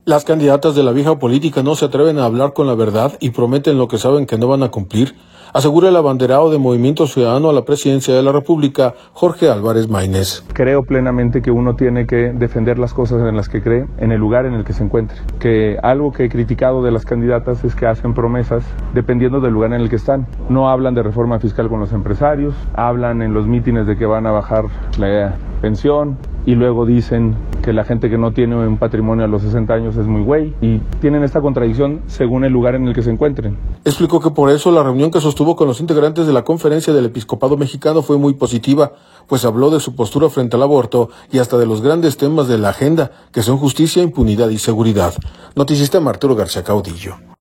Las candidatas de la vieja política no se atreven a hablar con la verdad y prometen lo que saben que no van a cumplir, asegura el abanderado de Movimiento Ciudadano a la presidencia de la República, Jorge Álvarez Maínez. Creo plenamente que uno tiene que defender las cosas en las que cree, en el lugar en el que se encuentre. Que algo que he criticado de las candidatas es que hacen promesas dependiendo del lugar en el que están. No hablan de reforma fiscal con los empresarios, hablan en los mítines de que van a bajar la pensión y luego dicen que la gente que no tiene un patrimonio a los 60 años es muy güey, y tienen esta contradicción según el lugar en el que se encuentren. Explicó que por eso la reunión que sostuvo con los integrantes de la Conferencia del Episcopado Mexicano fue muy positiva, pues habló de su postura frente al aborto y hasta de los grandes temas de la agenda, que son justicia, impunidad y seguridad. Noticista Arturo García Caudillo.